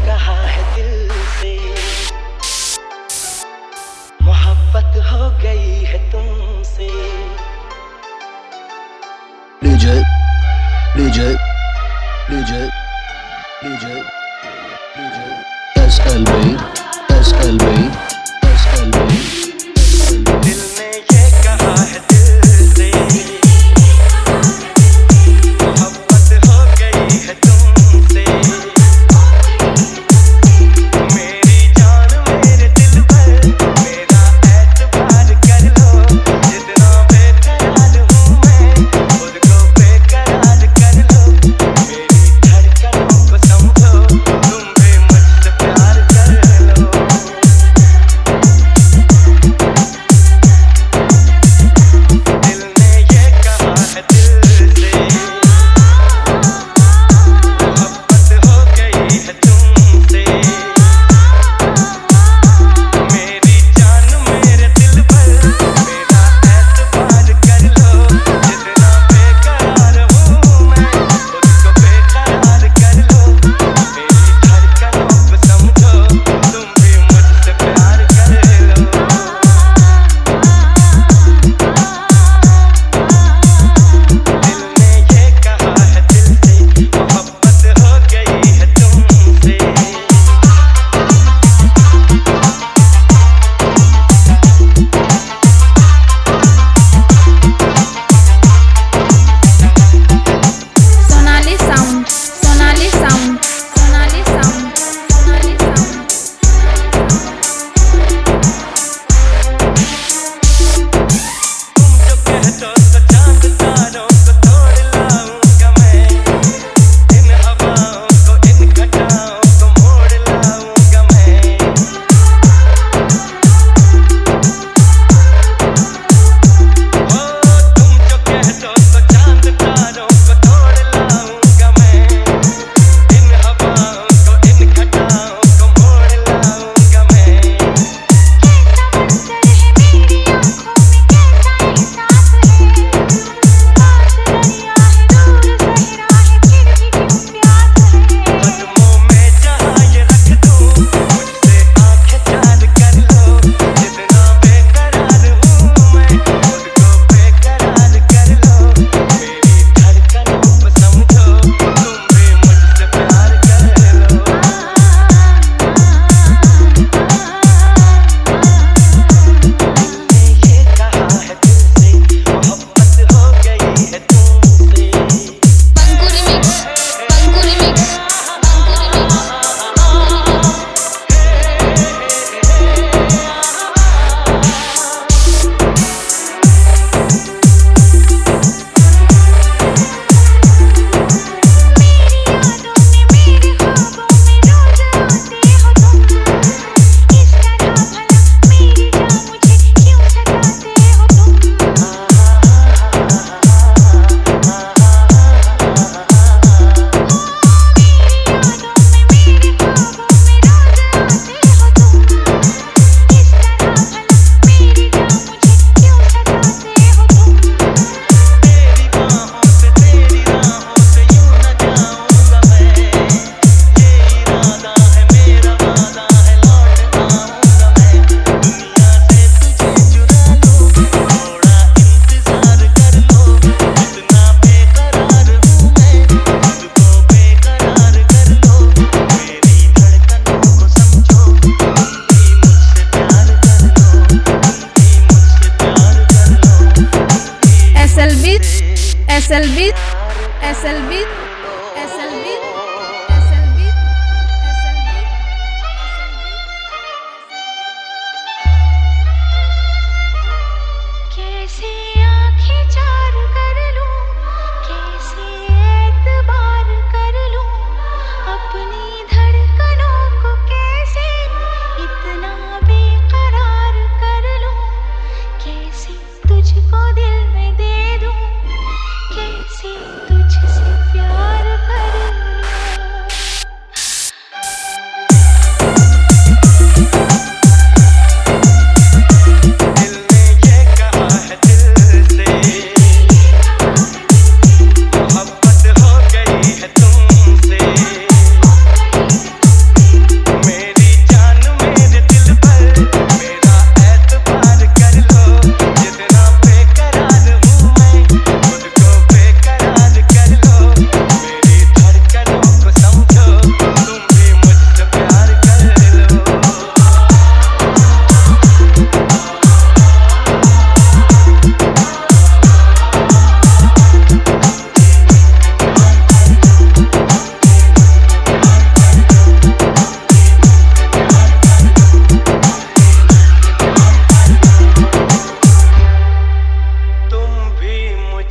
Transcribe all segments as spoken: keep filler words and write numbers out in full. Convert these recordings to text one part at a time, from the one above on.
कहा है दिल से, मोहब्बत हो गई है तुमसे। DJ DJ DJ DJ DJ S L B S L B S L B. दिल ने ये कहा है दिल से, मोहब्बत हो गई है तुमसे। मेरी जान मेरे दिल पर मेरा एतबार कर लो, जितना बेकरार हूँ मैं खुद को बेकरार कर लो। मेरी धड़कनों को समझो, तुम भी मुझसे प्यार कर लो। दिल ने ये कहा है दिल से, मोहब्बत हो गई है तुमसे। मेरी जान मेरे दिल पर मेरा एतबार कर लो, जितना बेकरार हूँ मैं खुद को बेकरार कर लो। मेरी धड़कनों को समझो, तुम भी मुझसे प्यार कर लो। दिल ने ये कहा है दिल से, मोहब्बत हो गई है तुमसे। Sonali sound Sonali sound Sonali sound Sonali sound. तुम जो कह दो तो चांद तारों को तोड़ लाऊंगा मैं, इन हवाओं को इन घटाओं को मोड़ लाऊंगा मैं। ओ तुम जो कह दो तो चांद तारों को तोड़ लाऊंगा मैं, इन हवाओं को इन घटाओं को मोड़ लाऊंगा मैं। कदमों में जहाँ ये रख दूँ, मुझसे आंखें चार कर लो, जितना बेकरार हूँ मैं खुद को बेकरार कर लो। मेरी धड़कनों को समझो, तुम भी मुझसे प्यार कर लो। दिल ने ये कहा है दिल से, मोहब्बत हो गई है तुमसे। Panku remix Panku remix Panku remix. दिल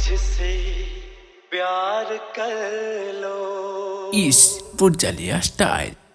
मुझसे प्यार कर लो। इस पुरजलिया स्टाइल।